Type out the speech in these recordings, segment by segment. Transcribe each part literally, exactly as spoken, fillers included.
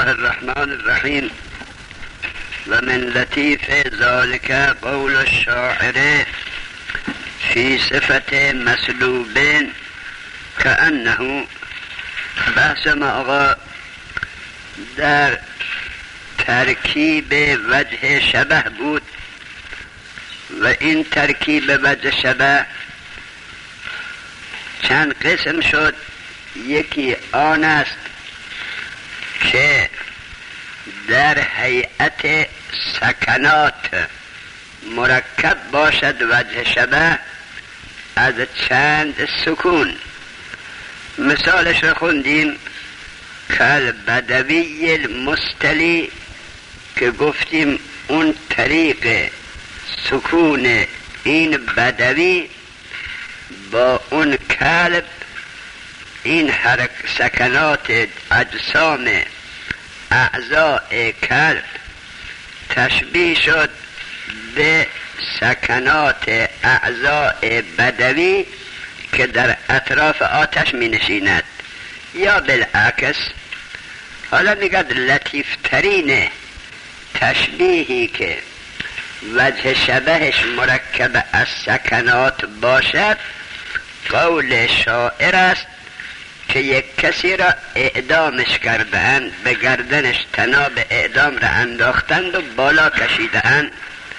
الرحمن الرحیم. و من لطیف ذالک قول الشاعر فی صفت مسلوب کأنه. بحث ما آقا در ترکیب وجه شبه بود و این ترکیب وجه شبه چند قسم شد. یکی آن است که در هیئت سکنات مرکب باشد وجه شبه از چند سکون. مثالش رو خوندیم کل بدوی المستلی که گفتیم اون طریق سکون این بدوی با اون کلب این حرک سکنات اجسام اعضاء کلب تشبیه شد به سکنات اعضاء بدوی که در اطراف آتش می نشیند، یا بالعکس. حالا میگد لطیف ترین تشبیهی که وجه شبهش مرکب از سکنات باشد قول شاعر است که یک کسی را اعدامش کرده‌اند، به گردنش طناب اعدام را انداختند و بالا کشیده‌اند.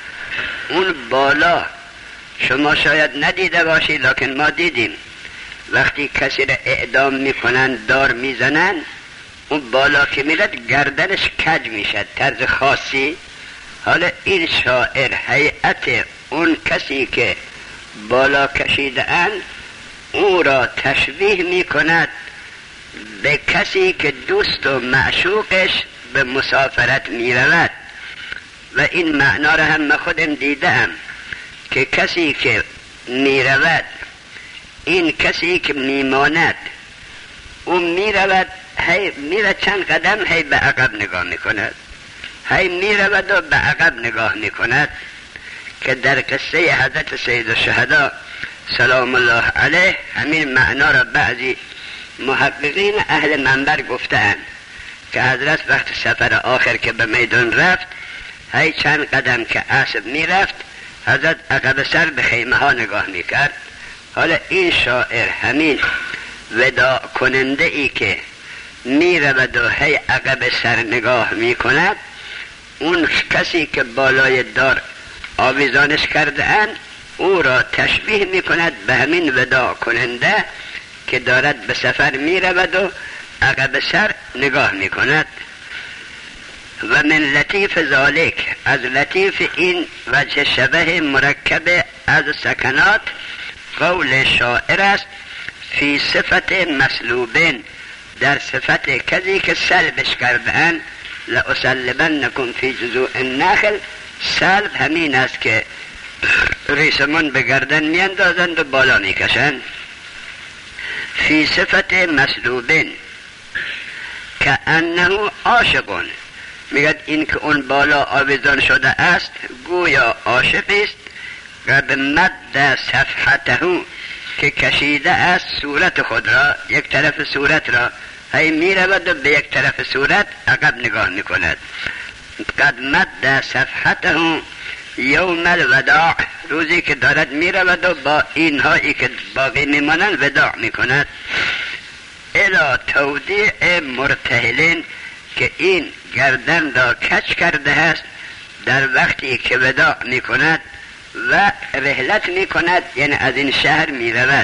اون بالا شما شاید ندیده باشی لکن ما دیدیم. وقتی کسی را اعدام میکنند دار میزنند، اون بالا که میرد گردنش کج میشد طرز خاصی. حالا این شاعر هیئت اون کسی که بالا کشیده‌اند او را تشبیه میکند به کسی که دوست و معشوقش به مسافرت میرود. و این معنا را هم خودم دیدم که کسی که میرود، این کسی که میماند، او میرود هی میره چند قدم هی به عقب نگاه میکند، هی میرود و به عقب نگاه میکند. که در قصه حضرت سید الشهدا سلام الله علیه همین معنا را بعضی محققین اهل منبر گفتند که حضرت وقت سفر آخر که به میدان رفت، هی چند قدم که اسب میرفت حضرت عقب سر به خیمه ها نگاه میکرد. حالا این شاعر همین وداع کننده ای که میرود و هی عقب سر نگاه میکند، اون کسی که بالای دار آویزانش کرده اند او را تشبیه میکند به همین وداع کننده که دارد به سفر میرود و عقب سر نگاه میکند. و من لطیف ذالک، از لطیف این وجه شبه مرکب از سکنات قول شاعر است فی صفت مسلوبین، در صفت کسی که سلبش کردن. لأسلبنکم فی جذوع النخل، سلب همین است که ریسمان به گردن میاندازند و بالا میکشند. فی صفت مسلوبین که انه عاشقون، میگد این که اون بالا آویزان شده است گویا عاشق است. و به مد صفحته که کشیده است صورت خود را، یک طرف صورت را هی میرود و به یک طرف صورت عقب نگاه میکند. قد مد صفحته یوم الوداع، روزی که دارد میرود و با اینهایی که باقی میمانند وداع میکند. الی تودیع مرتهلین، که این گردن را کج کرده است در وقتی که وداع میکند و رحلت میکند، یعنی از این شهر میرود.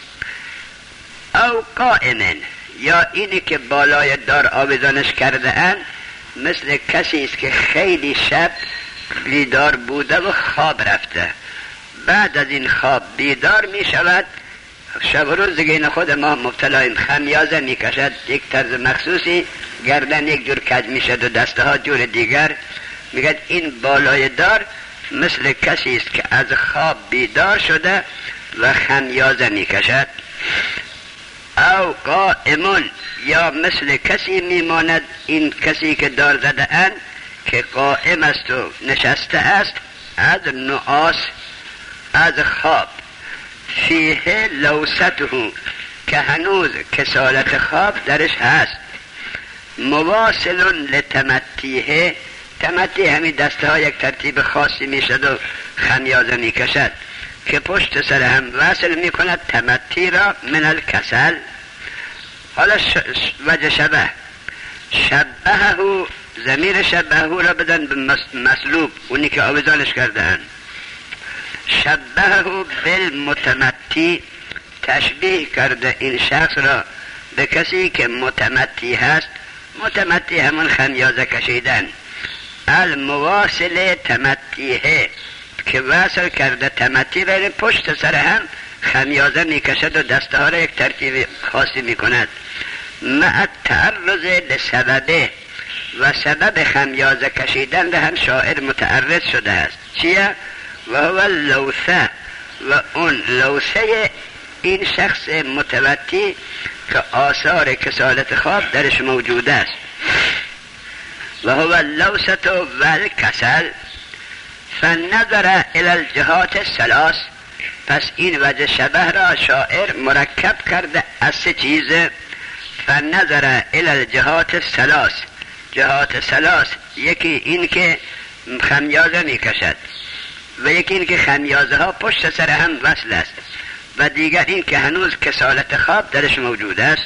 او قائمن، یا اینی که بالای دار آویزانش کرده اند مثل کسی است که خیلی شب بیدار بوده و خواب رفته، بعد از این خواب بیدار می شود. شب و روز دیگه این خود ما مبتلایم خمیازه می کشد، یک طرز مخصوصی، گردن یک جور کج می شد و دسته ها جور دیگر. میگه این بالای دار مثل کسی است که از خواب بیدار شده و خمیازه می کشد. او قائمون، یا مثل کسی میماند این کسی که دار زده اند که قائم است و نشسته است از نعاس، از خواب. فیه لوسته، که هنوز کسالت خواب درش هست. مواصل لتمتیه، تمتی همین دسته ها یک ترتیب خاصی میشد و خمیازه میکشد که پشت سر هم وصل میکند تمتی را من الکسل. حالا وجه شبه، شبهه، ضمیر شبهه را بدن به مسلوب، اونی که آویزانش کردن. شبهه بالمتمتی، تشبیه کرده این شخص را به کسی که متمتی هست. متمتی همون خمیازه کشیدن. المواصل تمتیه، که وصل کرده تمتی را پشت سر هم خمیازه میکشد و دسته ها را یک ترتیب خاصی میکند. مع تعرض لسببه، و سبب خمیازه کشیدن را هم شاعر متعرض شده است. چیه؟ و هو اللوثه، و اون لوثه این شخص متمتی که آثار کسالت خواب درش موجود است. و هو اللوثه و الکسل. فنظر الى الجهات الثلاث، پس این وجه شبه را شاعر مرکب کرده از سه چیز. فنظر الى الجهات الثلاث، جهات ثلاث، یکی این که خمیازه میکشد، و یکی این که خمیازه ها پشت سر هم وصل است، و دیگر این که هنوز کسالت خواب درش موجود است.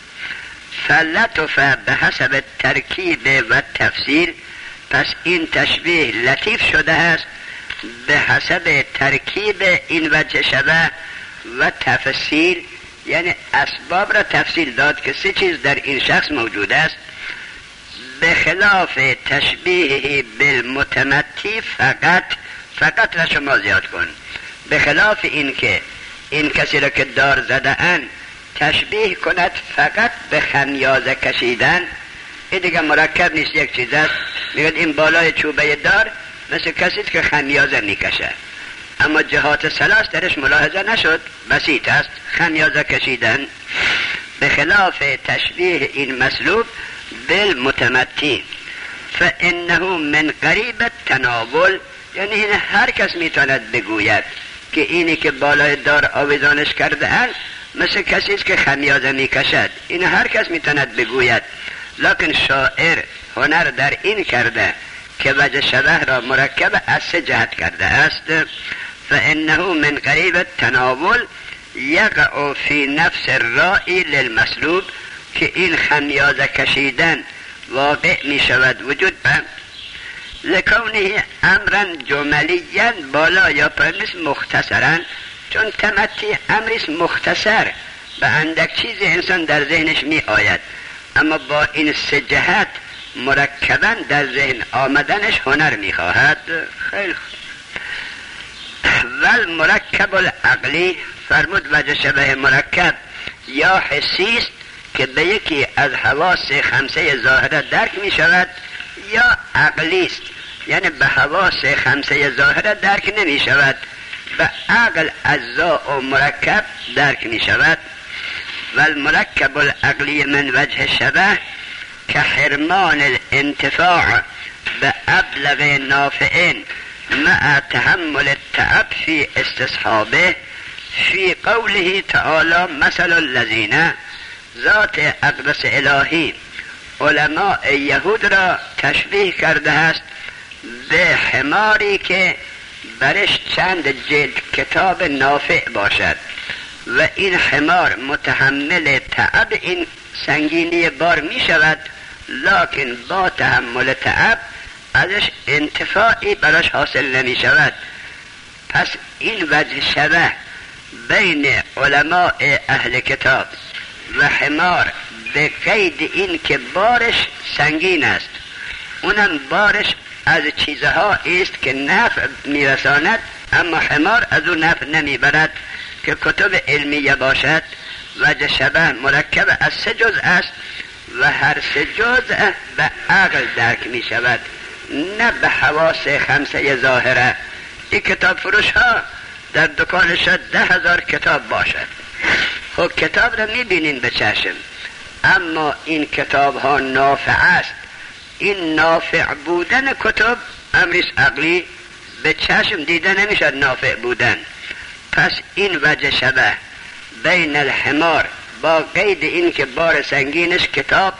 فلطف به حسب ترکیب و تفسیر، پس این تشبیه لطیف شده است به حسب ترکیب این وجه شبه و تفسیر، یعنی اسباب را تفصیل داد که سه چیز در این شخص موجود است. به خلاف تشبیه بالمتمتی فقط، فقط را شما زیاد کن، به خلاف این که این کسی را که دار زده ان تشبیه کند فقط به خمیازه کشیدن، این دیگه مرکب نیست، یک چیز است. میگه این بالای چوبه دار مثل کسی که خمیازه میکشه، اما جهات ثلاث درش ملاحظه نشد، بسیط است خمیازه کشیدن. به خلاف تشبیه این مسلوب بالمتمتی، فانه من قریب التناول، یعنی این هر کس میتواند بگوید که اینی که بالای دار آویزانش کرده اند مثل کسی است که خمیازه میکشد، این هر کس میتواند بگوید. لکن شاعر هنر در این کرده که وجه شبه را مرکب از سه جهت کرده است. فانه من قریب التناول یقع فی نفس الرائی للمسلوب، که این خمیازه کشیدن واقع می شود وجود به لکونه امرا جملیا، بالا یا پایین مختصرا، چون تمتی امریست مختصر، به اندک چیز انسان در ذهنش می آید، اما با این سه جهت مرکبا در ذهن آمدنش هنر می خواهد. خیلی ول مرکب العقلی، فرمود وجه شبه مرکب یا حسیست که به یکی از حواس خمسه ظاهره درک می شود، یا عقلیست یعنی به حواس خمسه ظاهره درک نمی شود، به عقل اجزا و مرکب درک می شود. والمرکب العقلی من وجه شبه که حرمان الانتفاع به ابلغ نافعین مع تحمل التعب فی استصحابه، فی قوله تعالی مثل الذین، ذات اقدس الهی علماء یهود را تشبیه کرده است به حماری که برش چند جلد کتاب نافع باشد، و این حمار متحمل تعب این سنگینی بار می شود، لکن با تحمل تعب ازش انتفاعی براش حاصل نمی شود. پس این وجه شبه بین علماء اهل کتاب و حمار به قید این که بارش سنگین است، اونم بارش از چیزها است که نفع میرساند، اما حمار از اون نفع نمیبرد که کتب علمیه باشد. وجه شبه مرکب از سه جزء است و هر سه جزء به عقل درک می شود، نه به حواس خمسه ظاهره. این کتاب فروش ها در دکانش ده هزار کتاب باشد، خب کتاب را می بینین به چشم، اما این کتاب ها نافع است. این نافع بودن کتب امریست عقلی، به چشم دیده نمیشد نافع بودن. پس این وجه شبه بین الحمار با قید این که بار سنگینش کتاب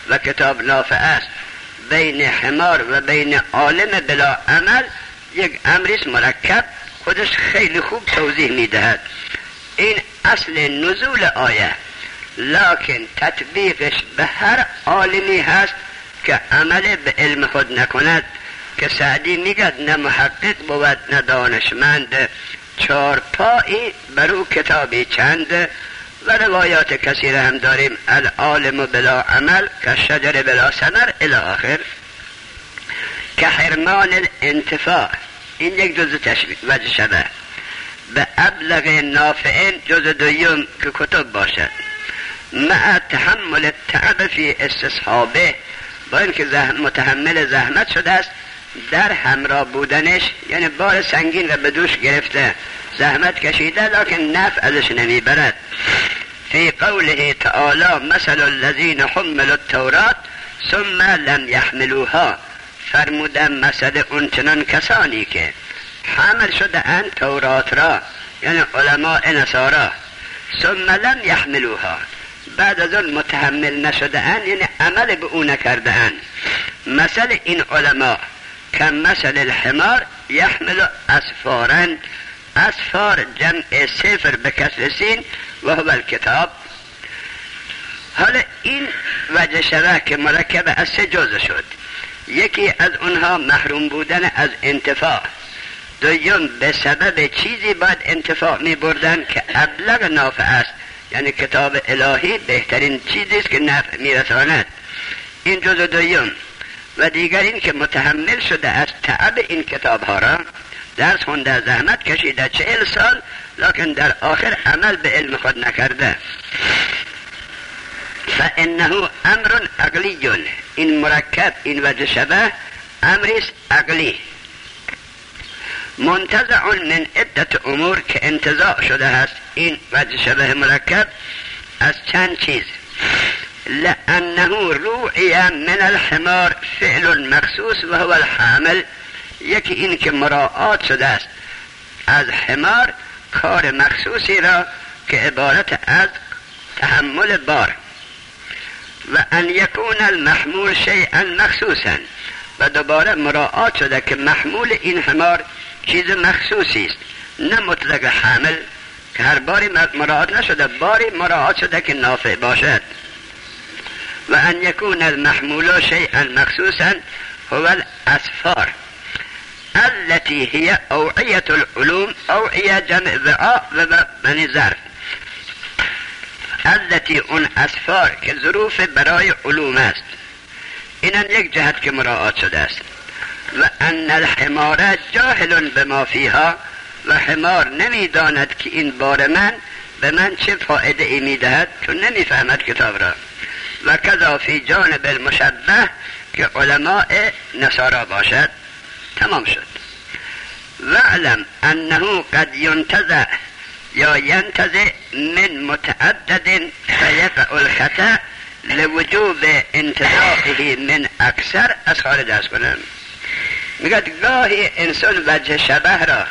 و کتاب نافع است بین حمار و بین عالم بلا عمل یک امریست مرکب خودش خیلی خوب توضیح میدهد. این اصل نزول آیه، لکن تطبیقش به هر عالمی هست که عمل به علم خود نکند، که سعدی میگد نه محقق بود نه دانشمند، چار پایی برو کتابی چند، و روایات کثیر هم داریم العالم بلا عمل که شجر بلا ثمر الی آخر، که حرمان الانتفاع. این یک جزء تشبیه وجه شبه به ابلغ نافعین جزء دویم که کتب باشد، مع تحمل التعب فی استصحابه، با اینکه متحمل زحمت شده است در همراه بودنش، یعنی بار سنگین و به دوش گرفته زحمت کشیده لکن نفع ازش نمیبرد. فی قوله تعالی مثل الذین حملوا التوراة ثم لم یحملوها، فرمودن مثل اون چنان کسانی که حمل شده اند تورات را، یعنی علماء نصارا، ثم لم یحملوها، بعد از اون متحمل نشده اند، یعنی عمل به اون نکرده اند. مثل این علماء که مثل الحمار یحمل اسفارا، اسفار جمع صفر به کسر سین و هو الکتاب. حالا این وجه شبه که مرکب از سه جزء شد، یکی از اونها محروم بودن از انتفاع، دویم به سبب چیزی باید انتفاع می بردن که ابلغ نافع است، یعنی کتاب الهی بهترین چیزی است که نفع می رساند، این جزء دویم. و دیگر این که متحمل شده از تعب این کتاب ها را، درس خونده زحمت کشیده چهل سال لکن در آخر عمل به علم خود نکرده. فانه امر عقلی، این مرکب این وجه شبه امریست عقلی، منتزع من عدت امور، که انتزاع شده است این وجه شبه مرکب از چند چیز. لانه روعی من الحمار فعل مخصوص و هو الحامل، یکی این که مراعات شده است از حمار کار مخصوصی را که عبارت از تحمل بار، و ان یکون المحمول شیئا مخصوصا، و دوباره مراعات شده که محمول این حمار چیز مخصوصی است، نه مطلق حامل که هر باری مراعات نشده، باری مراعات شده که نافع باشد. و ان یکون المحمول شیئا مخصوصا هو الاسفار التي هي اوعیه العلوم، اوعیه جمع وعاء و معنی ظرف، التي اون اسفار که ظروف برای علوم است، اینم یک جهت که مراعات شده است. و ان الحمار جاهل بما فیها، و حمار نمیداند که این بار من به من چه فایده ای میدهد، چون نمیفهمد کتاب را. و کذا فی جانب المشبه که علماء نصارا باشد. تمام شد. وعلم انه قد ينتزع یا ینتزع من متعدد فیقع الخطأ لوجوب انتزاعه من اکثر. از خارج درس کنم میگد گاهی انسان وجه شبه را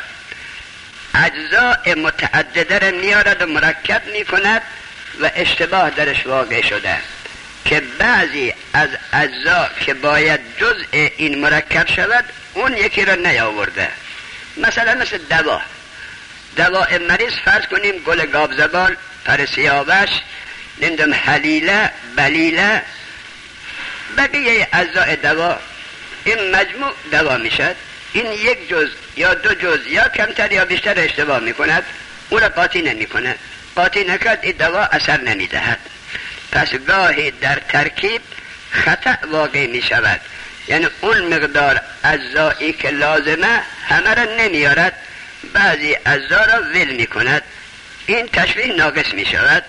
اجزاء متعدده را میارد و مرکب میکند و اشتباه درش واقع شده که بعضی از اجزا که باید جزء این مرکب شود اون یکی را نیاورده. مثلا مثل دوا، دوا مریض فرض کنیم گل گابزبال، پرسیاوش، نمیدونم حلیله، بلیله، بقیه اجزای دوا، این مجموع دوا میشد. این یک جز یا دو جز یا کمتر یا بیشتر اشتباه میکند، اون را قاطی نمیکنه، قاطی نکرد این دوا اثر نمیدهد. پس گاهی در ترکیب خطأ واقع میشود، یعنی اون مقدار اجزایی که لازمه همه را نمیارد، بعضی اجزا را ول میکند، این تشبیه ناقص میشود.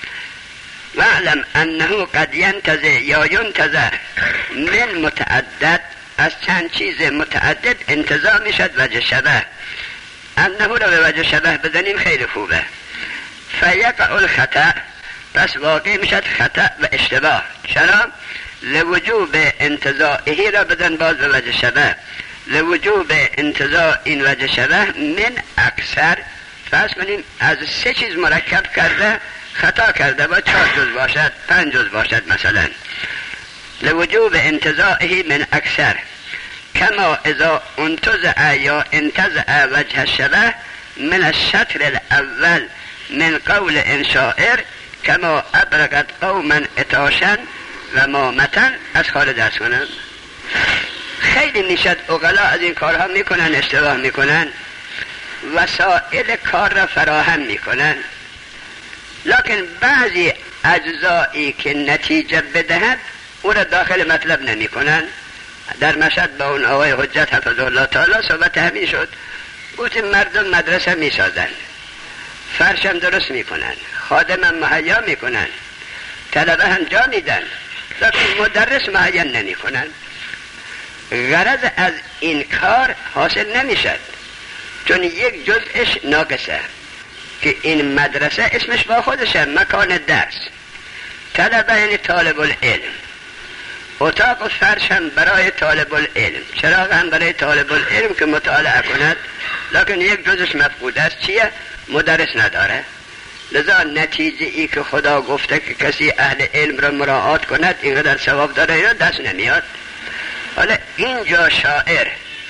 واعلم انه قد ینتزع یا ینتزع من متعدد، از چند چیز متعدد انتزاع میشد وجه شبه. انه را به وجه شبه بزنیم خیلی خوبه. فیقع الخطأ، پس واقع میشد خطأ و اشتباه. چرا؟ لوجوب انتزاعه را بدن باز به وجه شبه، لوجوب انتزاع این وجه شبه من اکثر. فرض کنیم از سه چیز مرکب کرده خطا کرده، با چهار جز باشد، پنج جز باشد مثلا. لوجوب انتزاعه من اکثر کما اذا انتزع یا انتزع وجه الشبه من الشطر الاول من قول ان شاعر کما ابرقت قوما اتاشا و مامتا. از خارج درس کنم. خیلی میشد اغلا از این کارها میکنن، اشتباه میکنن، وسائل کار را فراهم میکنن، لکن بعضی اجزایی که نتیجه بدهد او را داخل مطلب نمیکنن. در مشهد با اون آقای حجت حفظه الله تعالی صحبت همین شد. گفتیم مردم مدرسه میسازن، فرشم درست میکنن، خادمم مهیا میکنن، طلبه هم جا میدن، لیکن مدرس معین نمیکنن. غرض از این کار حاصل نمیشد، چون یک جزءش ناقصه که این مدرسه اسمش با خودشه مکان درس، طلبه یعنی طالب العلم، اتاق و فرش هم برای طالب العلم، چراغ هم برای طالب العلم که مطالعه کند، لیکن یک جزش مفقود است. چیه؟ مدرس نداره. لذا نتیجه ای که خدا گفته که کسی اهل علم را مراعات کند اینقدر ثواب داره یا دست نمیاد. حالا اینجا شاعر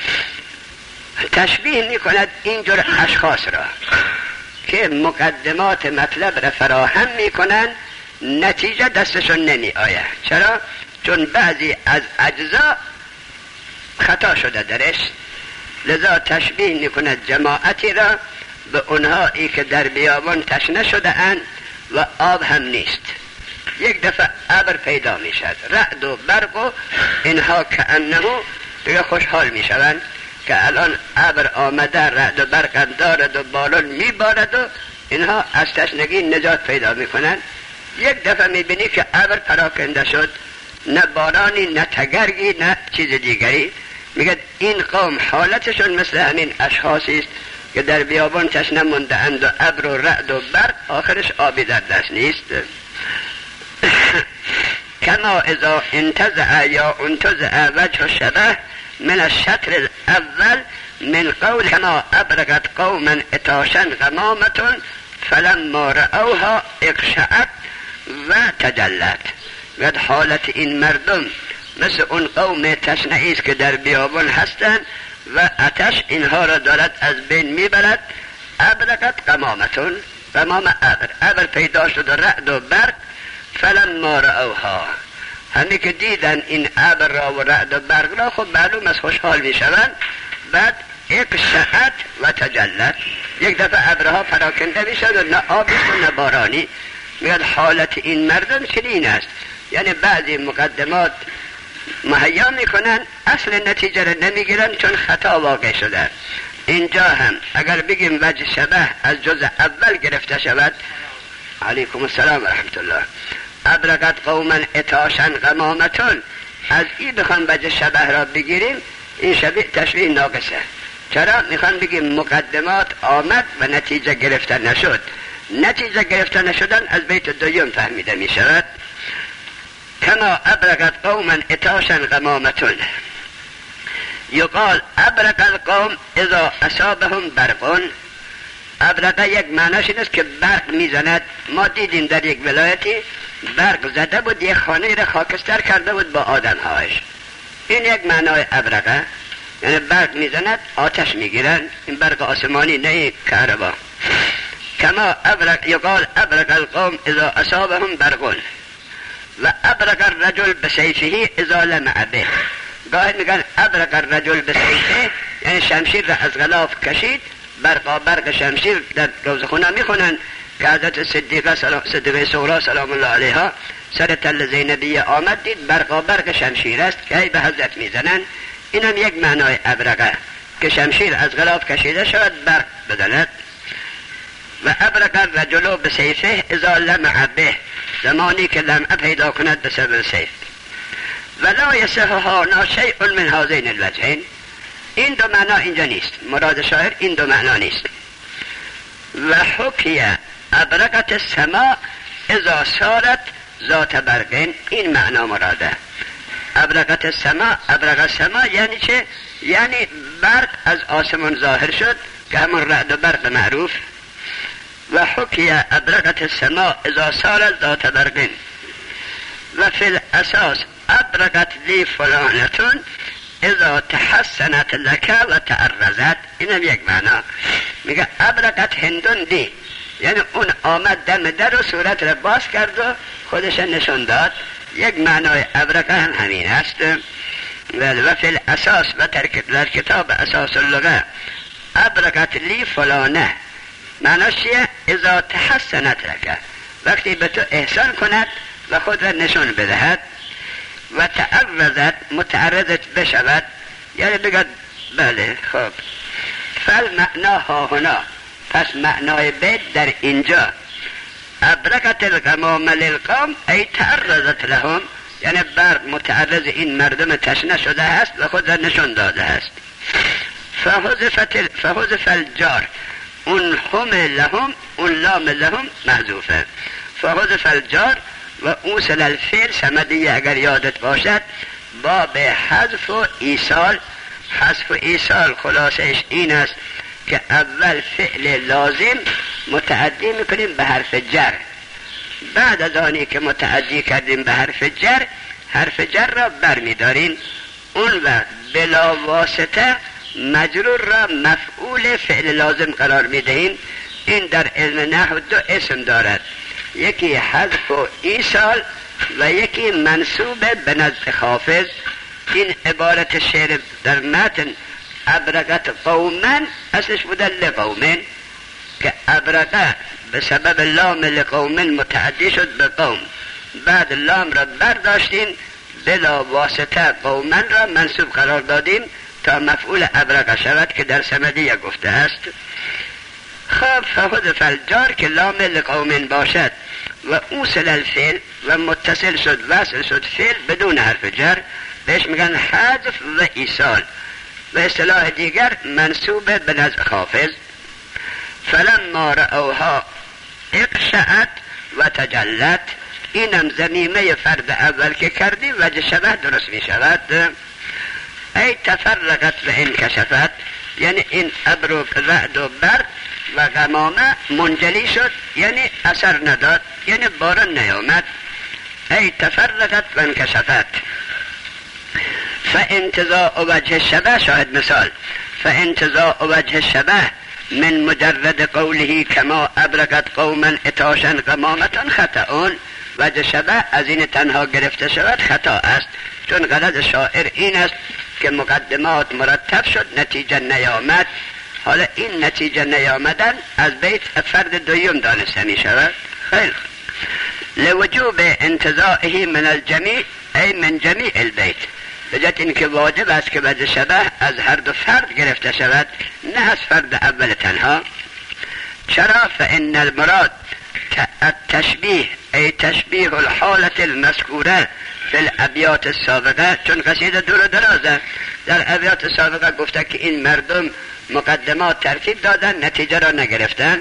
تشبیه می کند اینجور اشخاص را که مقدمات مطلب را فراهم می کنند، نتیجه دستشون نمی آید. چرا؟ چون بعضی از اجزا خطا شده درش. لذا تشبیه می کند جماعتی را به اونهایی که در بیابان تشنه شده اند و آب هم نیست. یک دفعه ابر پیدا می شد، رعد و برق و اینها که انه دیگه خوشحال می شوند که الان ابر آمده، رعد و برق دارد و بالون می بارد و اینها از تشنگی نجات پیدا می کنند. یک دفعه می بینی که ابر پراکنده شد، نه بارانی نه تگرگی نه چیز دیگری. میگه این قوم حالتشون مثل همین اشخاصی است که در بیابان تشنه مونده اند و ابر و رعد و برق آخرش آبی در دست نیست. کما اذا انتزع یا انتزع وجه الشبه من الشطر الاول من قول کما ابرقت قوما اتاشا غمامة فلما رأوها اقشعت و تجلت. و حالت این مردم مثل اون قوم تشنه است که در بیابان هستند و آتش اینها را دارد از بین میبرد. ابرقت غمامة، غمام ابر، ابر پیدا شد و رعد و برق. فلما رأوها، همین که دیدن این ابر را و رعد و برق را خب معلوم از خوشحال می شوند. بعد اقشعت و تجلت، یک دفعه ابرها پراکنده می شود و نه آبی و نه بارانی. میگه حالت این مردم چنین است. یعنی بعضی مقدمات مهیا می کنن، اصل نتیجه را نمی گیرن چون خطا واقع شده. اینجا هم اگر بگیم وجه شبه از جزء اول گرفته شود، علیکم السلام و رحمت الله، ابرقت قوما اتاشا غمامة، از این بخوان وجه شبه را بگیریم این شبیه تشبیه ناقصه. چرا؟ میخوان بگیم مقدمات آمد و نتیجه گرفته نشد. نتیجه گرفته نشدن از بیت دویم فهمیده می شود. کما ابرقت قوما اتاشا غمامة، یقال ابرق القوم اذا اصابهم برق. ابرقه یک معناش این است که برق میزند. ما دیدیم در یک ولایتی برق زده بود، یک خانه را خاکستر کرده بود با آدمهایش. این یک معنای ابرقه، یعنی برق میزند آتش میگیرن. این برق آسمانی نه کهربا. کما ابرق یقال ابرق القوم اذا اصابهم برق و ابرق الرجل بسیفه اذا لمع به. گاهی میگن ابرق الرجل بسیفه یعنی شمشیر را از غلاف کشید. برقا برق شمشیر در روزخونه میخونن که حضرت صدیقه سلام صدیقه صغرا سلام الله علیها سر تل زینبیه آمد، دید برقا برق شمشیر است که ای به حضرت میزنن. اینم یک معنای ابرقه که شمشیر از غلاف کشیده شود برق بدند. و ابرق الرجل بسیفه اذا لمع به، زمانی که لمعه پیدا کند به سبب سیف. ولا یصحها شیء من هذین الوجهین، این دو معنا اینجا نیست. مراد شاعر این دو معنا نیست. و حکی ابرقت السماء اذا صارت ذات برقین، این معنا مراده. ابرقت السماء، ابرق السماء یعنی چه؟ یعنی برق از آسمان ظاهر شد که همون رعد و برق معروف. و حکی ابرقت السماء اذا صارت ذات برقین. و فی الاساس ابرق ابرقت لی فلانتون اذا تحسنت لک و تعرضت. اینم یک معنا. میگه ابرقت هندون لی، یعنی اون آمد دم در و صورت را باز کرد و خودش نشون داد. یک معنای ابرقه هم همین است. و فی الاساس و در کتاب اساس اللغه ابرقت لی فلانه معناش چیه؟ اذا تحسنت لک، وقتی به تو احسان کند و خود را نشون بدهد. و تعرضت متعرضت بشود، یعنی بگد بله خب. فالمعنا ها هنا، پس معنای بیت در اینجا ابرقت الغمام للقوم ای تعرضت لهم، یعنی برق متعرض این مردم تشنه شده است و خود را نشون داده است. فحذف الجار، اون هم لهم، اون لام لهم محذوفه. فحذف الجار و اوصل الفعل سمدیه اگر یادت باشد باب حذف و ایصال. حذف و ایصال خلاصش این است که اول فعل لازم متعدی میکنیم به حرف جر، بعد از آنی که متعدی کردیم به حرف جر، حرف جر را برمیداریم، اون و بلا واسطه مجرور را مفعول فعل لازم قرار میدهیم. این در علم نحو دو اسم دارد، یکی حذف و ایصال و یکی منصوب به نزد خافض. این عبارت شعر در متن ابرقت قومن اصلش بوده لقومن، که ابرقه به سبب لام لقومن متعدی شد به قوم، بعد لام را برداشتیم بلا واسطه قومن را منصوب قرار دادیم تا مفعول ابرقه شود که در سمدیه گفته است. خب فحذف الجار که لام لقومن باشد و اوصل الفعل و متصل شد وصل شد فعل بدون حرف جر، بهش میگن حذف و ایصال، و اصطلاح دیگر منصوب به نزد خافض. فلما رأوها اقشعت و تجلت، اینم ضمیمه فرد اول که کردی وجه شبه درست می شود. ای تفرقت و انکشفت، یعنی این ابر و رعد و برق و غمامه منجلی شد، یعنی اثر نداد، یعنی باران نیامد. ای تفرقت و انکشفت. فانتزاع وجه شبه، شاهد مثال، فانتزاع وجه شبه من مجرد قوله کما ابرقت قوما اتاشا غمامتا خطأون. وجه شبه از این تنها گرفته شود خطا است، چون غرض شاعر این است که مقدمات مرتب شد نتیجه نیامد. حالا این نتیجه نیامدن از بیت فرد دویم دانسته می شود. خیلی لوجوب انتزاعه من الجمیع ای من جمیع البیت، بجد این که واجب است که وجه شبه از هر دو فرد گرفته شود، نه از فرد اول تنها. چرا؟ فإن المراد التشبیه ای تشبیه الحالت المذکوره فی الابیات السابقه، چون قصیده دور و درازه. در ابیات سابقه گفته که این مردم مقدمات ترتیب دادن نتیجه را نگرفتن،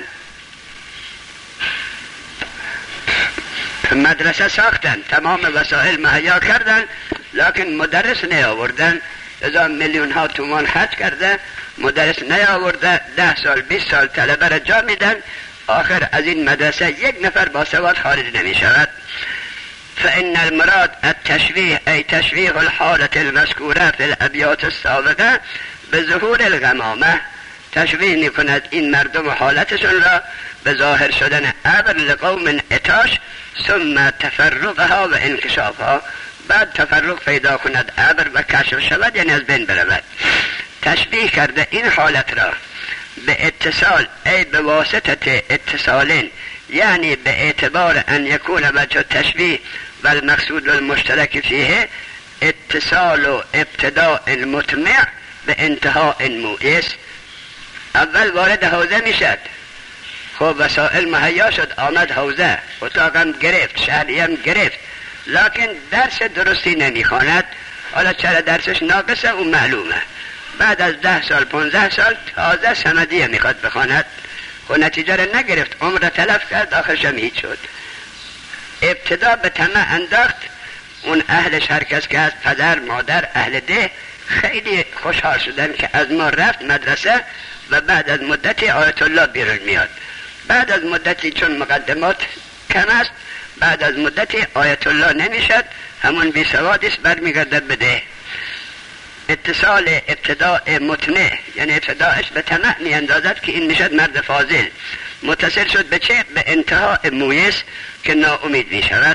مدرسه ساختن، تمام وسایل مهیا کردن، لکن مدرس نیاوردن. ازا میلیون ها تومان خرج کرده، مدرس نیاورده، ده سال بیست سال طلبه را جا میدن، آخر از این مدرسه یک نفر با سواد خارج نمی شود. فإن المراد التشبیه ای تشبیه الحالت المذکوره فی الابیات السابقه به ظهور الغمامه، تشبیه می کند این مردم و حالتشون را به ظاهر شدن ابر لقوم اتاش ثم تفرقها و انکشافها، بعد تفرق پیدا کند ابر و کشف شود، یعنی از بین برود. تشبیه کرده این حالت را به اتصال ای به واسطه اتصالین، یعنی به اعتبار ان یکون وجه تشبیه و المقصود المشترک فیه اتصال و ابتداء المطمع به انتهاء موئس. اول وارد حوزه میشد، خب وسائل مهیا شد، آمد حوزه، اتاقم گرفت، شهریم گرفت، لکن درس درستی نمیخواند. حالا چرا درسش ناقصه اون معلومه. بعد از ده سال پونزده سال تازه سندیه میخواد بخواند، خب نتیجه را نگرفت، عمر تلف کرد، آخرشم هیچ شد. ابتدا به طمع انداخت. اون اهلش هر کس که از پدر مادر اهل ده خیلی خوشحال شدن که از ما رفت مدرسه و بعد از مدتی آیت الله بیرون میاد. بعد از مدتی چون مقدمات کم است، بعد از مدتی آیت الله نمیشد، همون بی سوادی است، برمیگردد بده. اتصال ابتداء متنع یعنی ابتداءش به طمع می اندازد که این میشد مرد فاضل. متصل شد به چه؟ به انتها مویس که ناامید می شود.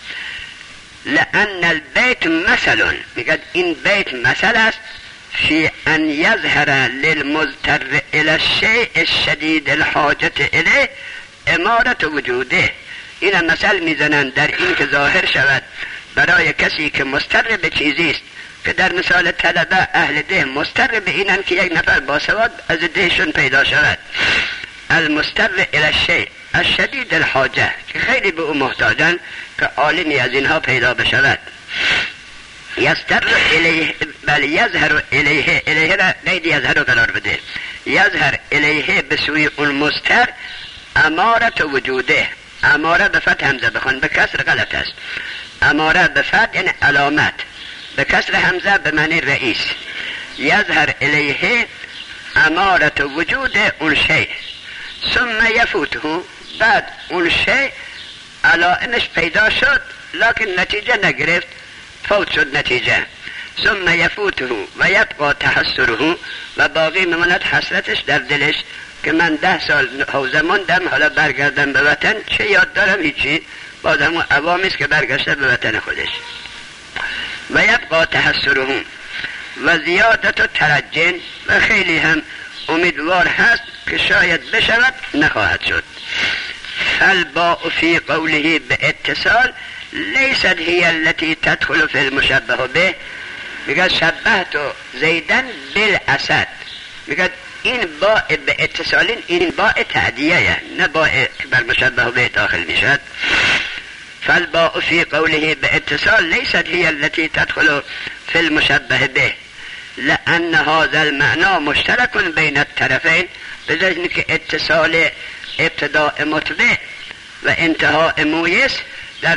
لأن البيت مثل، میگه این بیت مثل است فی ان یظهر للمضطر الى الشیء الشدید الحاجة الیه امارت وجوده. این مثل میزنند در این که ظاهر شود برای کسی که مضطر به چیزی است، که در مثال طلبه اهل ده مضطر به اینن که یک نفر باسواد از دهشون پیدا شود. المضطر الی الشیء الشدید الحاجه، که خیلی به او محتاجن که عالمی از اینها پیدا بشود. یستر الیه بل یظهر الیه، الیه را غیر یظهر قرار بده، یظهر الیه به سوی اون مضطر امارت وجوده. اماره به فتح همزه بخون، به کسر غلط است. اماره به فتح یعنی علامت، به کسر همزه به معنی رئیس. یظهر الیه امارت وجود اون شیء ثم یفوته، بعد اون شیء علائمش پیدا شد لکن نتیجه نگرفت، فوت شد نتیجه. ثم یفوته و یبقى تحسره، و باقی میماند حسرتش در دلش که من ده سال حوزه ماندم، حالا برگردم به وطن، چه یاد دارم؟ هیچی، باز همون عوامیست که برگشته به وطن خودش. و یبقى تحسره و زیادت و ترجن، و خیلی هم امیدوار هست که شاید بشود، نخواهد شد. فالباء فی قوله به اتصال لیست هی التي تدخل فی المشبه به، میگه شبهت زیدن بالاسد، میگه این باء به اتصالین، این باء تعدیه، نه باء بر مشبه به داخل میشد. فالباء فی قوله به اتصال لیست هی التي تدخل فی المشبه به لأن هذا المعنى مشترک بین الطرفین، به ذهن که اتصال ابتداء متبع و انتهاء مویس در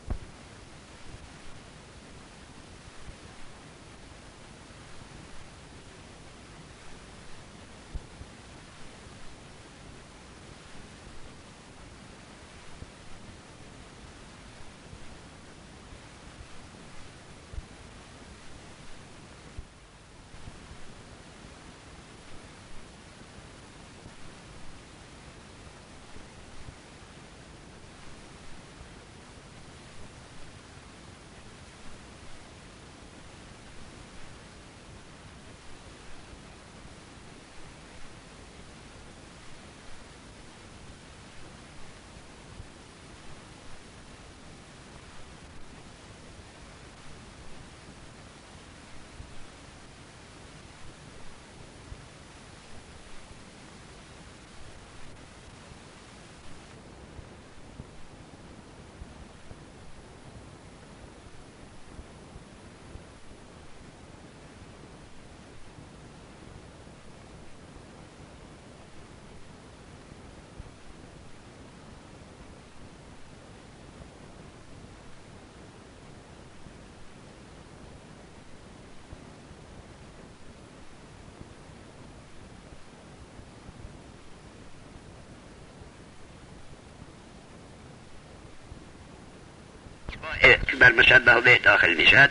بر مشبه به داخل میشد.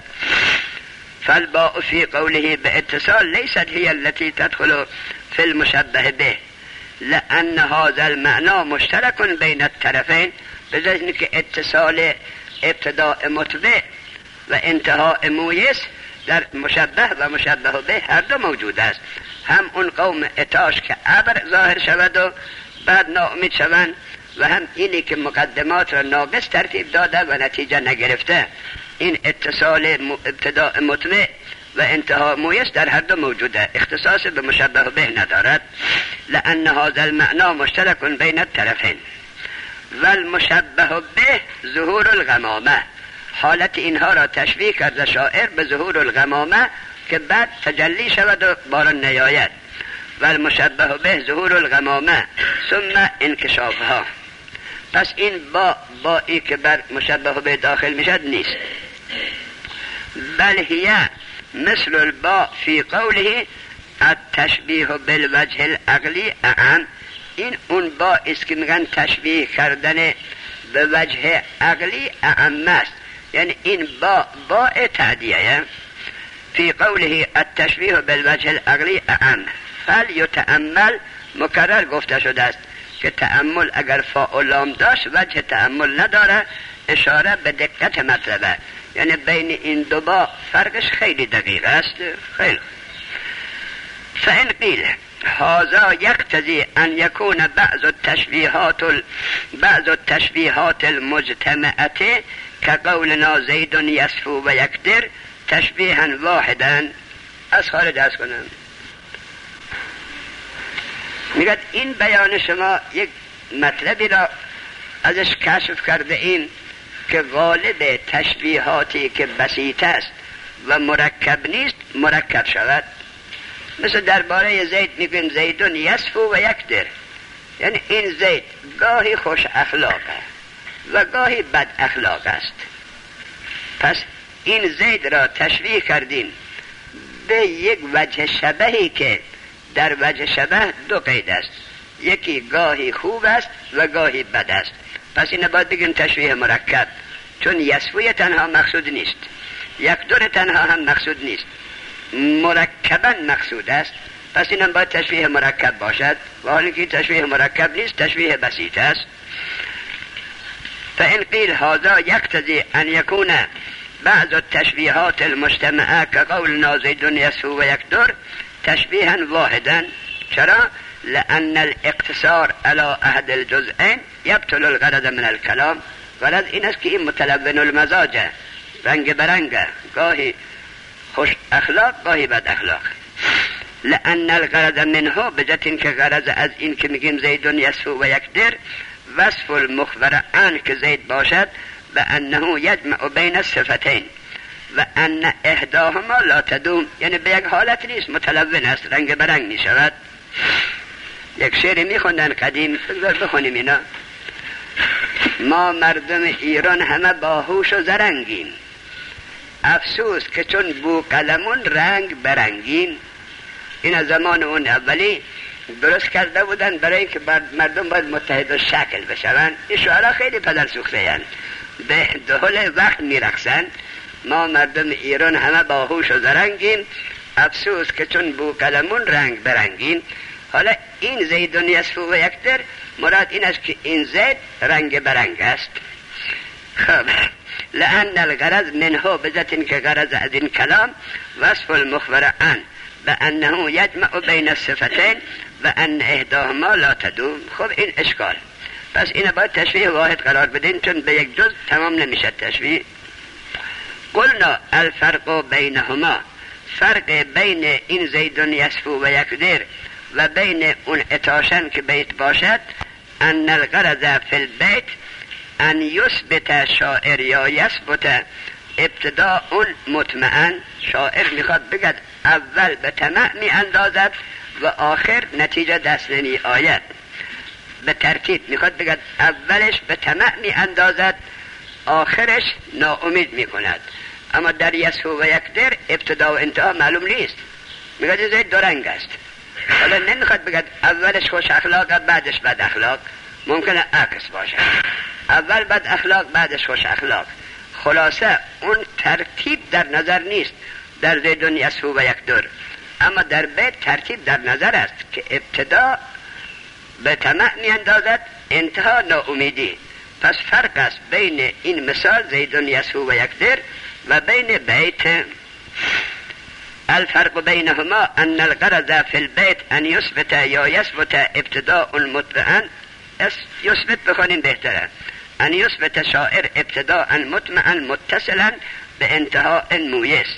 فالباء فی قوله به اتصال لیست هی التي تدخل فی المشبه به لأن هذا المعنى مشترک بین الطرفین، به ذهن که اتصال ابتداء متبع و انتهاء مویس در مشبه و مشبه به هر دو موجود است. هم اون قوم اتاش که ابر ظاهر شود و بعد ناامید شوند، و هم اینی که مقدمات را ناقص ترتیب داده و نتیجه نگرفته. این اتصال ابتداء متبع و انتها مویس در هر دو موجوده، اختصاص به مشبه به ندارد. لأن هذا المعنى مشترک بین الطرفین. و المشبه به ظهور الغمامه، حالت اینها را تشبیه کرده شاعر به ظهور الغمامه که بعد تجلی شود و باران نیاید. و المشبه به ظهور الغمامه ثم انکشافها. پس این با بایی که بر مشبه به داخل میشد نیست. بل هیه مثل البا فی قوله التشبیه بالوجه العقلی اعم، این اون با است که میگن تشبیه کردن به وجه عقلی اعم است، یعنی این با با تعدیه فی قوله التشبیه بالوجه العقلی اعم فلیتأمل مکرر گفته شده است که تأمل اگر فاء و لام داشت وجه تأمل نداره، اشاره به دقت مطلبه، یعنی بین این دو با فرقش خیلی دقیق است. خیلی فإن قیل هذا یقتضی ان یکون بعض التشبیهات بعض التشبیهات المجتمعه كقولنا زید یصفو و یقدر تشبیها واحدا. از خارج از کنم میگه این بیان شما یک مطلبی را ازش کشف کرده این که غالب تشبیهاتی که بسیط است و مرکب نیست مرکب شود. مثل درباره زید میگیم زیدون یصفو و یقدر، یعنی این زید گاهی خوش اخلاق و گاهی بد اخلاق است. پس این زید را تشبیه کردیم به یک وجه شبهی که در وجه شبه دو قید است، یکی گاهی خوب است و گاهی بد است. پس این باید بگیم تشبیه مرکب، چون یصفوی تنها مقصود نیست، یقدر تنها هم مقصود نیست، مرکبا مقصود است. پس اینم باید تشبیه مرکب باشد و حالی که تشبیه مرکب نیست تشبیه بسیط است. فإن قیل هذا یقتضی ان یکون بعض التشبیهات المجتمعه كقولنا زید یصفو و یقدر تشبیها واحدا. چرا؟ لأن الاقتصار على احد الجزئین یبطل الغرض من الكلام. غرض این است که این متلون المزاجه، رنگ برنگه، گاهی خوش اخلاق گاهی بد اخلاق. لأن الغرض منه بجت این که غرض از این که میگیم زید یصفو و یقدر وصف المخبر عن که زید باشد به انه یجمع بین الصفتین و ان احداهما لا تدوم، یعنی به یک حالت نیست، متلون است، رنگ برنگ می شود. یک شعری می خوندن قدیم، بخونیم اینا: ما مردم ایران همه باهوش و زرنگیم، افسوس که چون بو قلمون رنگ برنگیم. این از زمان اون اولی درست کرده بودن برای که مردم باید متحد و شکل بشون. این شعرها خیلی پدر سوخته هستند، به دهل وقت می رقصن. ما مردم ایران همه باهوش و زرنگیم، افسوس که چون بو قلمون رنگ برنگیم. حالا این زیدون یصفو و یقدر مراد این است که این زید رنگ برنگ است. خب لأن الغرض منه بذات این که غرض از این کلام وصف المخبر عن به انه یجمع بین الصفتین و ان احداهما لا تدوم. خب این اشکال، پس این باید تشبیه واحد قرار بدین، چون به یک جز تمام نمیشه تشبیه. قلنا الفرق بینهما، فرق بین این زیدون یصفو و یقدر و بین اون اتاشن که بیت باشد ان الغرض فی البیت ان یثبت شاعر یا یثبت ابتداء مطمئن. شاعر میخواد بگد اول به طمع می اندازد و آخر نتیجه دست نمی آید. به ترتیب میخواد بگد اولش به طمع می اندازد، آخرش ناامید می کند. اما در یصفو و یقدر ابتدا و انتها معلوم نیست، میگه زید دو رنگ است. حالا نمیخواد بگد اولش خوش اخلاق بعدش بد اخلاق، ممکنه عکس باشه، اول بد اخلاق بعدش خوش اخلاق. خلاصه اون ترتیب در نظر نیست در زیدون یصفو و یقدر، اما در بیت ترتیب در نظر است که ابتدا به طمع می اندازد، انتها ناامیدی. پس فرق است بین این مثال زیدون یصفو و یقدر و بین بیت. الفرق بینهما ان الغرض فی البیت ان یثبت یا یثبت ابتداء مطمئن. یثبت بخونیم بهتره. ان یثبت شاعر ابتداء مطمئن متصلا به انتهاء مویس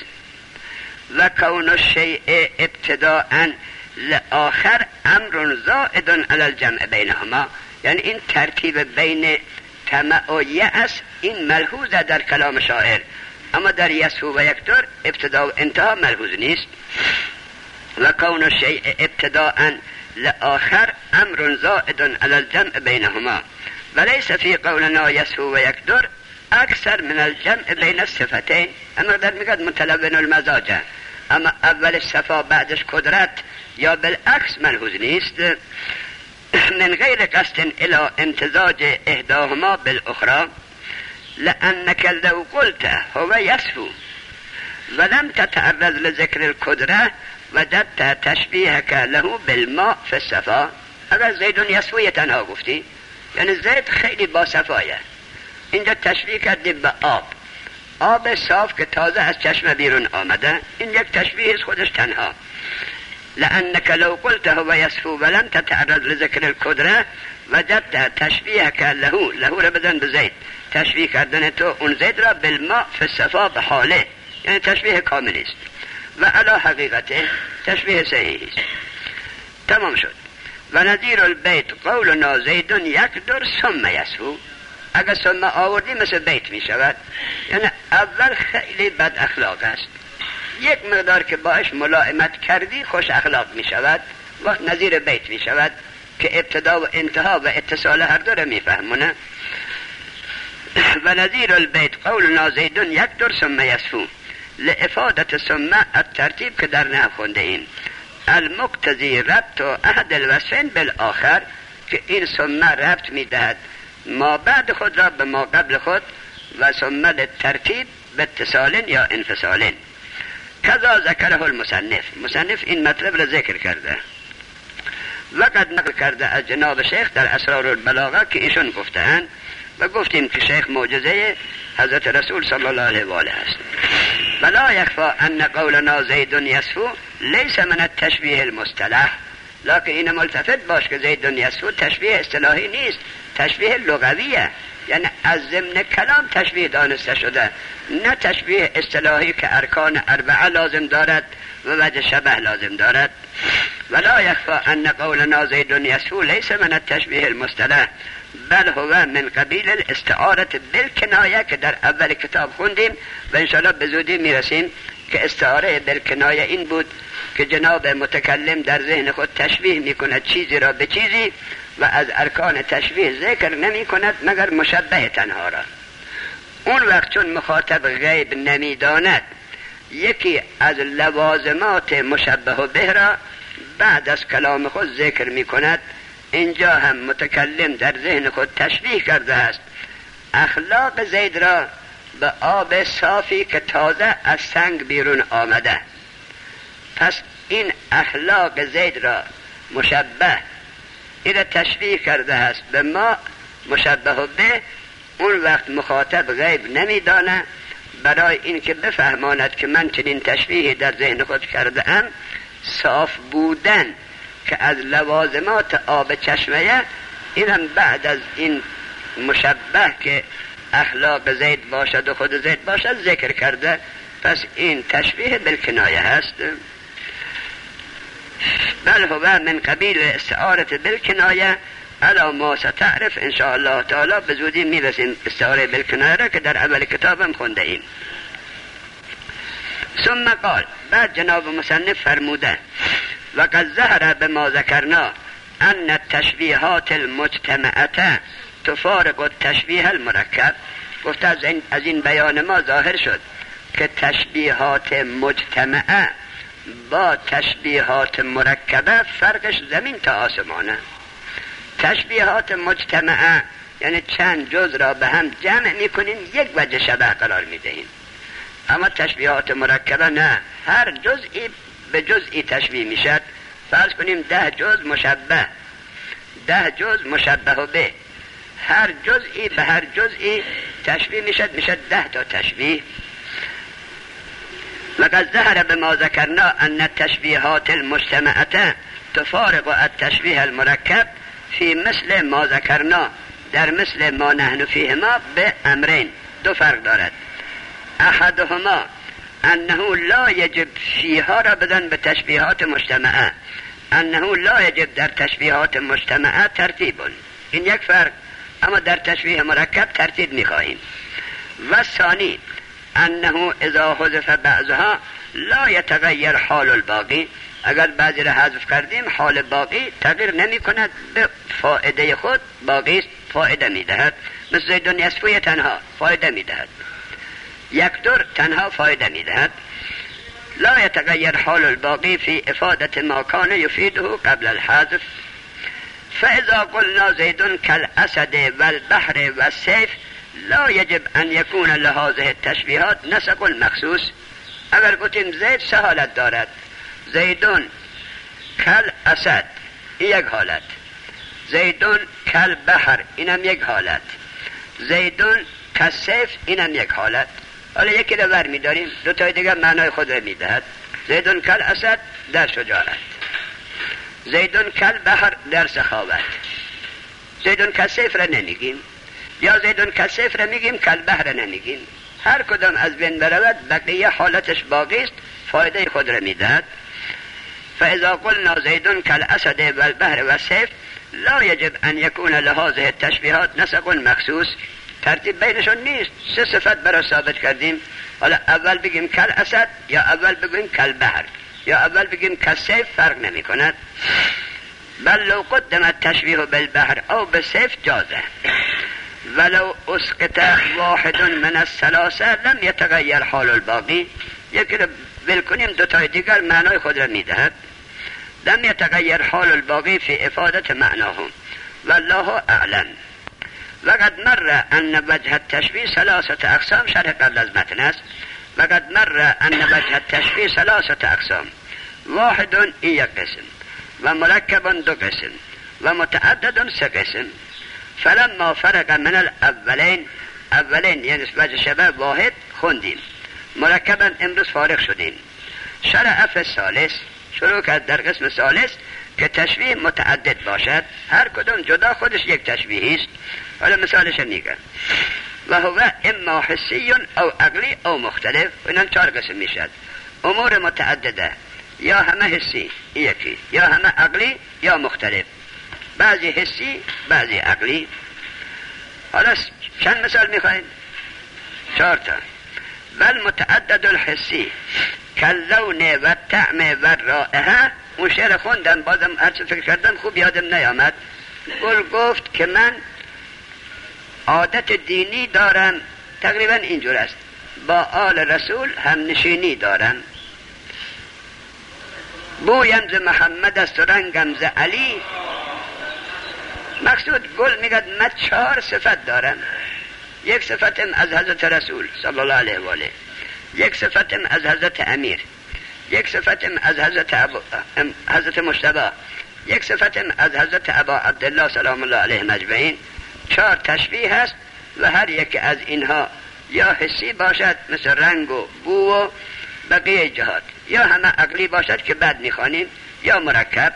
و کون الشیء ابتداء لآخر امر زائد علی الجمع بینهما. یعنی این ترتیب بین طمع و یأس این ملحوظ در کلام شاعر، اما در یصفو و یقدر ابتدا و انتها ملحوظ نیست. و کون الشیء ابتداء لآخر امر زائد علی الجمع بینهما ولیس فی قولنا یصفو و یقدر اکثر من الجمع بین الصفتین. اما در میگد متلون المزاجه، اما اولش صفا بعدش قدرت یا بالعکس ملحوظ نیست. من غیر قصد الى امتزاج احداهما بالاخرى، لانك لو قلت هو يسفو ولم تتعرض لذکر القدره وجدت تشبیهک له بالماء فی الصفا. اگر زید یسفو تنها گفتی یعنی زید خیلی با صفایه، اینجا تشبیه کردی به آب، آب صاف که تازه از چشم بیرون آمده، این یک تشبیه خودش تنها. لأنك لو قلت هو يسفو ولم تتعرض لذکر القدره وجدت تشبیهک له، له را بدن به زید، تشبیه کردن تو اون زید را بالماء فی الصفا به حاله، یعنی تشبیه کاملی است و علی حقیقته تشبیه صحیح است. تمام شد. و نظیر البیت قولنا زید یقدر ثم یسفو، اگر ثم آوردی مثل بیت می شود، یعنی اول خیلی بد اخلاق است، یک مقدار که باش ملائمت کردی خوش اخلاق می شود، وقت نظیر بیت می شود که ابتدا و انتها و اتصال هر دو را می فهمونه. و نظیر البیت قولنا زید یقدر ثم یسفو لافادت ثم الترتیب که در نحو خونده ایم، المقتضی ربط و احد الوصفین بالآخر، که این ثم ربط می دهد ما بعد خود را به ما قبل خود، و ثم ترتیب به اتصال یا انفصال. کذا ذکره المصنف، مصنف این مطلب را ذکر کرده و قد نقل کرده از جناب شیخ در اسرار البلاغه که ایشون گفته‌اند، و گفتیم که شیخ معجزه حضرت رسول صلی الله علیه و آله است. ولا یخفا ان قولنا زید یسفو لیس من التشبیه المصطلح، لکن این ملتفت باش که زید یسفو تشبیه اصطلاحی نیست، تشبیه لغویه، یعنی از ضمن کلام تشبیه دانسته شده، نه تشبیه اصطلاحی که ارکان اربعه لازم دارد و وجه شبه لازم دارد. ولا یخفا ان قولنا زید یسفو لیس من التشبیه المصطلح بل هو من قبیل الاستعاره بالکنایه که در اول کتاب خوندیم و انشاءالله به زودی میرسیم که استعاره بالکنایه این بود که جناب متکلم در ذهن خود تشبیه میکند چیزی را به چیزی و از ارکان تشبیه ذکر نمی کند مگر مشبه تنها را. اون وقت چون مخاطب غیب نمیداند یکی از لوازمات مشبه به را بعد از کلام خود ذکر می کند، اینجا هم متکلم در ذهن خود تشبیه کرده است اخلاق زید را به آب صافی که تازه از سنگ بیرون آمده. پس این اخلاق زید را مشبه این را تشبیه کرده است به ما مشبه به. اون وقت مخاطب غیب نمیدانه، برای اینکه بفهماند که من چنین تشبیهی در ذهن خود کرده ام، صاف بودن که از لوازمات آب چشمه، اینم بعد از این مشبه که اخلاق زید باشد و خود زید باشد ذکر کرده. پس این تشبیه بالکنایه هست. بل هو من قبیل استعاره بالکنایه علا ما ستعرف ان شاء الله تعالی. به زودی میرسیم استعاره بالکنایه را که در اول کتابم خونده ایم. ثم قال، بعد جناب مصنف فرموده و قد ظهر بما ذکرنا ان التشبیهات المجتمعه تفارق التشبیه المرکب. گفته از این, از این بیان ما ظاهر شد که تشبیهات مجتمعه با تشبیهات مرکبه فرقش زمین تا آسمانه. تشبیهات مجتمعه یعنی چند جز را به هم جمع میکنین یک وجه شبه قرار میدهین، اما تشبیهات مرکبه نه، هر جزئی به جزئی تشبیه میشد. فرض کنیم ده جز مشبه، ده جز مشبه به، هر جزئی به هر جزئی تشبیه میشد، میشد ده تا تشبیه. لقد ظهر بما ذكرنا ان التشبيهات المجتمعه تفارق التشبيه المركب في مثل ما ذكرنا، در مثل ما نحن فيهما به امرين، دو فرق دارد. احدهما انه لا يجب فيها را بدن به تشبیهات مجتمعه، انه لا يجب در تشبیهات مجتمعه ترتیب، این یک فرق. اما در تشبیه مرکب ترتیب میخواهیم. و ثانی انه اذا حذف بعضها لا يتغير حال الباقی، اگر بعضی را حذف کردیم حال باقی تغییر نمی کند، به فائده خود باقی فائده می دهد. مثل زید یسفو تنها فائده می دهد، یک دور تنها فائده می دهد. لا يتغير حال الباقی فی افادت ما کان یفیده قبل الحذف. فاذا قلنا زید كالاسد والبحر والسيف لا يجب ان يكون لهذه التشبيهات نسق مخصوص. اگر گفتیم زید سه حالت دارد، زیدون کل اسد یک حالت، زیدون کل بحر اینم یک حالت، زیدون کل سیف اینم یک حالت. حالا یکی رو ور میداریم، دو تای دیگر معنای خود رو میدهد. زیدون کل اسد در شجاعت، زیدون کل بحر در سخاوت. زیدون کل سیف را نمیگیم، یا زیدون کل سیف را میگیم کل بحر را نمیگیم. هر کدام از بین برود بقیه حالتش باقی است، فایده خود را میدهد. فاذا قلنا زید كالاسد والبحر والسيف لا يجب ان يكون لهذه التشبيهات نسق مخصوص. ترتیب بینشون نیست، سه صفت برای ثابت کردیم. حالا اول بگیم کالاسد یا اول بگیم کالبحر یا اول بگیم کالسيف فرق نمی کند. بل لو قدم التشبيه بالبحر او بالسيف جازه ولو اسقط واحد من الثلاثه لم يتغير حال الباقي. یکی رو بل کنیم دو تای دیگر معنای خود را میدهد. لم يتغير حال الباقي في افاده معناهم والله اعلم. وقد مر ان وجه التشبيه ثلاثه اقسام، شرح قبل از متن است. وقد مر ان وجه التشبيه ثلاثه اقسام، واحد یک قسم و مرکب دو قسم و متعدد سه قسم. فلما فرق من الاولین، اولین یعنی وجه شبه واحد خوندیم، مرکبا امروز فارغ شدیم. شرع فی الثالث، شروع کرد در قسم ثالث که تشبیه متعدد باشد، هر کدوم جدا خودش یک تشبیه است. حالا مثالش میگم. و هو اما حسی او عقلی او مختلف. اینم چهار قسم میشد. امور متعدده یا همه حسی یکی، یا همه عقلی یا مختلف، بعضی حسی بعضی عقلی. حالا چند مثال میخواین؟ چهار تا. بل متعدد الحسی کاللون و طعم و رائحه. اون شعر خوندم، بازم هرچه فکر کردم خوب یادم نیامد. گل گفت که من عادت دینی دارم، تقریبا اینجور است، با آل رسول هم نشینی دارم. بویم ز محمد است و رنگم ز علی. مقصود گل میگد من چهار صفت دارم. یک صفتم از حضرت رسول صلی الله علیه و آله، یک صفتم از حضرت امیر، یک صفتم از حضرت ابو حضرت مجتبی، یک صفتم از حضرت ابا عبدالله سلام الله علیه اجمعین. چهار تشبیه هست و هر یک از اینها یا حسی باشد مثل رنگ و بو و بقیه جهات، یا همه عقلی باشد که بعد میخوانیم، یا مرکب.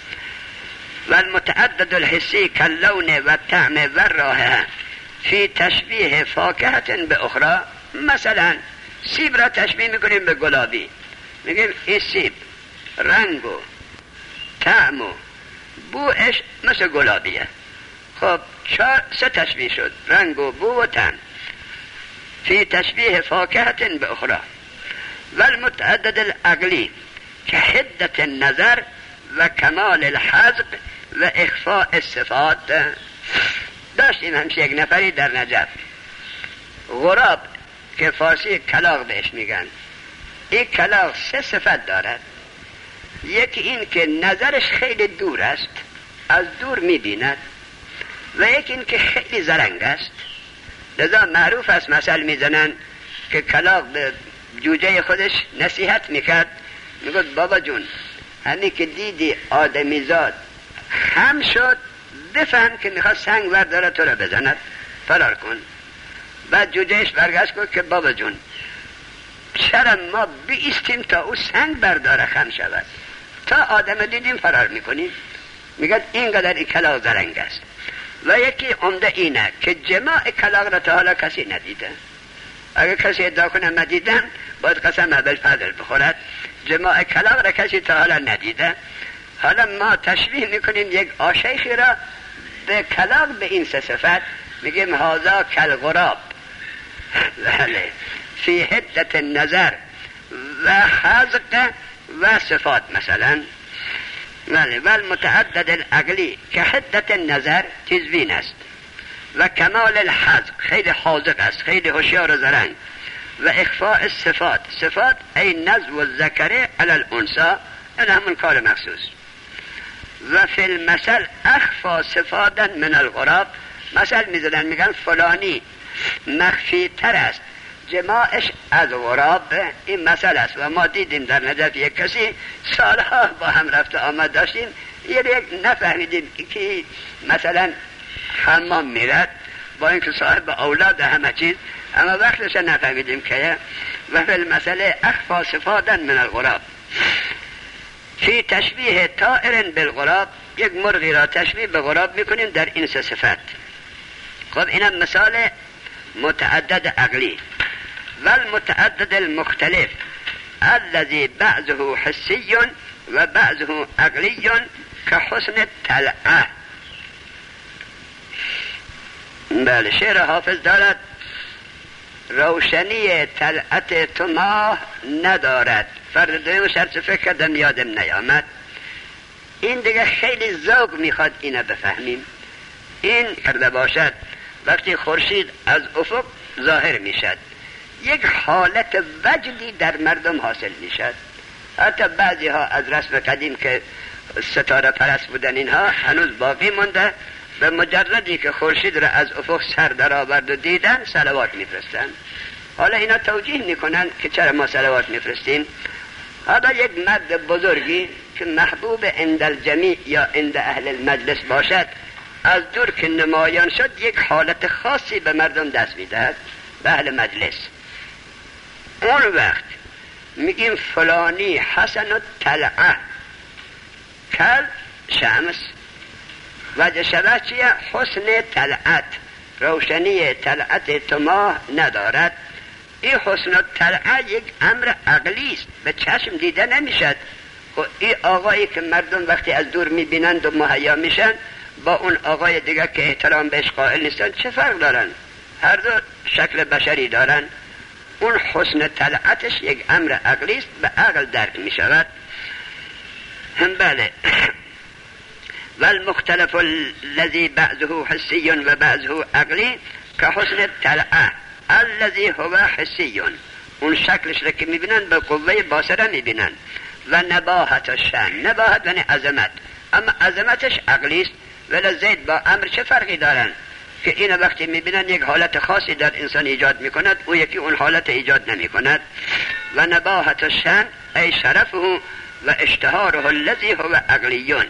و المتعدد الحسی کاللون و طعم و رائحه فی تشبیه فاکهت به اخرى. مثلا سیب را تشبیه میکنیم به گلابی، میگیم این سیب رنگ و طعم و بوش مثل گلابیه. خب چهار سه تشبیه شد، رنگ و بو و طعم. فی تشبیه فاکهت به اخرى. و المتعدد العقلی که حدت النظر و کمال الحذق و اخفاء الصفات. داشتیم همشه یک نفری در نجف، غراب که فارسی کلاغ بهش میگن. این کلاغ سه صفت دارد. یکی این که نظرش خیلی دور است، از دور میبیند، و یکی این که خیلی زرنگ است. لذا معروف است، مثل میزنن که کلاغ به جوجه خودش نصیحت میکرد، میگفت بابا جون همین که دیدی آدمیزاد خم شد بفهم که میخواد سنگ برداره تو را بزند، فرار کن. بعد جوجهش برگشت گفت که بابا جون چرا ما بیستیم تا او سنگ برداره خم شود، تا آدم دیدیم فرار میکنیم. میگه اینقدر این کلاغ زرنگ است. و یکی عمده اینه که جماع کلاغ را تا حالا کسی ندیده. اگر کسی ادعا کنه ندیدم باید قسم اول فضل بخورد. جماع کلاغ را کسی تا حالا ندیده. حالا ما تشبیه میکنیم یک آشیخی را به کلاغ به این سه صفت، میگیم هذا کالغراب بله فی حدت النظر و حذق و صفات مثلا. بله و المتعدد العقلی که حدت النظر تیزبین است و کمال الحذق خیلی حاذق است، خیلی هوشیار و زرنگ. و اخفاء الصفات، صفات ای نزو و ذکره علی الانثى، این همون کار مخصوص. و فی المثل اخفا صفاتا من الغراب. مثل میزنن میگن فلانی مخفی تر است جماعش از غراب. این مثل است و ما دیدیم در نجف یک کسی سالها با هم رفت آمد داشتیم، یک نفهمیدیم که مثلا حمام میرد با اینکه صاحب اولاد همه چیز، اما وقتش نفهمیدیم که و فی المثل اخفا صفاتا من الغراب. فی تشبیه طائر بالغراب، یک مرغی را تشبیه به غراب میکنیم در این سه صفت. خب اینم مثال متعدد عقلی. و المتعدد المختلف الذي بعضه حسی و بعضه عقلی كحسن الطلعه. بله، شعر حافظ دارد روشنی طلعت تو ماه ندارد. فرد دویم شرط فکر کردم یادم نیامد. این دیگه خیلی ذوق میخواد اینو بفهمیم. این کرده باشد وقتی خورشید از افق ظاهر میشد یک حالت وجدی در مردم حاصل میشد. حتی بعضی ها از رسم قدیم که ستاره پرست بودن اینها هنوز باقی مونده، به مجردی که خورشید را از افق سر در آورد و دیدن صلوات میفرستن. حالا اینا توجیه میکنن که چرا ما صلوات میفرستیم. حالا یک مرد بزرگی که محبوب عند الجمیع یا عند اهل المجلس باشد، از دور که نمایان شد یک حالت خاصی به مردم دست میدهد، به اهل مجلس. اون وقت میگیم فلانی حسن الطلعه کل شمس. وجه شبه چیه؟ حسن طلعت، روشنی طلعت تو ماه ندارد. این حسن الطلعه یک امر عقلی است، به چشم دیده نمیشد. خب این آقایی که مردم وقتی از دور میبینند و مهیا میشن با اون آقای دیگه که احترام بهش قائل نیستن چه فرق دارن؟ هر دو شکل بشری دارن. اون حسن طلعتش یک امر عقلی است، به عقل درک میشود. هم بله. والمختلف الذي بعضه حسي و بعضه عقلی که حسن الطلعه الذي هو حسي. اون شکلش را که میبینن به قوه باصره میبینن. و نباهت شان، نباهت یعنی عظمت، اما عظمتش عقلی است. ولی زید با امر چه فرقی دارن که این وقتی میبینن یک حالت خاصی در انسان ایجاد میکند، او یکی اون حالت ایجاد نمیکند. و نباهت شان ای شرفه و اشتهاره الذي هو عقلیون.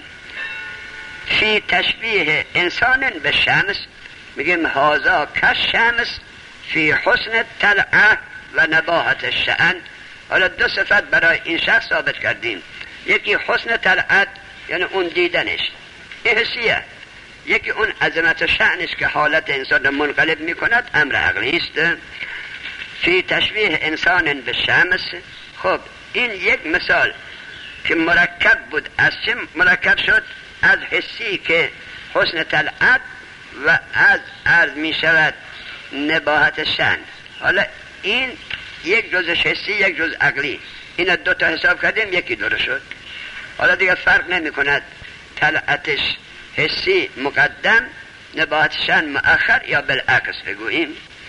فی تشبیه انسان به شمس میگیم هذا کالشمس فی حسن الطلعه و نباهت الشأن. حالا دو صفت برای این شخص ثابت کردیم. یکی حسن طلعت یعنی اون دیدنش حسیه، یکی اون عظمت شأنش که حالت انسان منقلب میکند امر عقلی است. فی تشبیه انسان به شمس. خب این یک مثال که مرکب بود، از چه مرکب شد؟ از حسی که حسن طلعت و از عرض می شود نباهت شأن. حالا این یک جز حسی یک جز عقلی، این دو تا حساب کردیم یکی درست شد. حالا دیگه فرق نمی کند طلعتش حسی مقدم نباهت شأن مؤخر یا بالعکس بگوییم.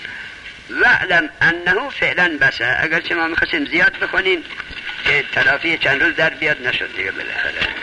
وعلم انه فعلا بسه. اگرچه ما میخواستیم زیاد بخونیم که تلافی چند روز در بیاد نشد دیگه بالاخره.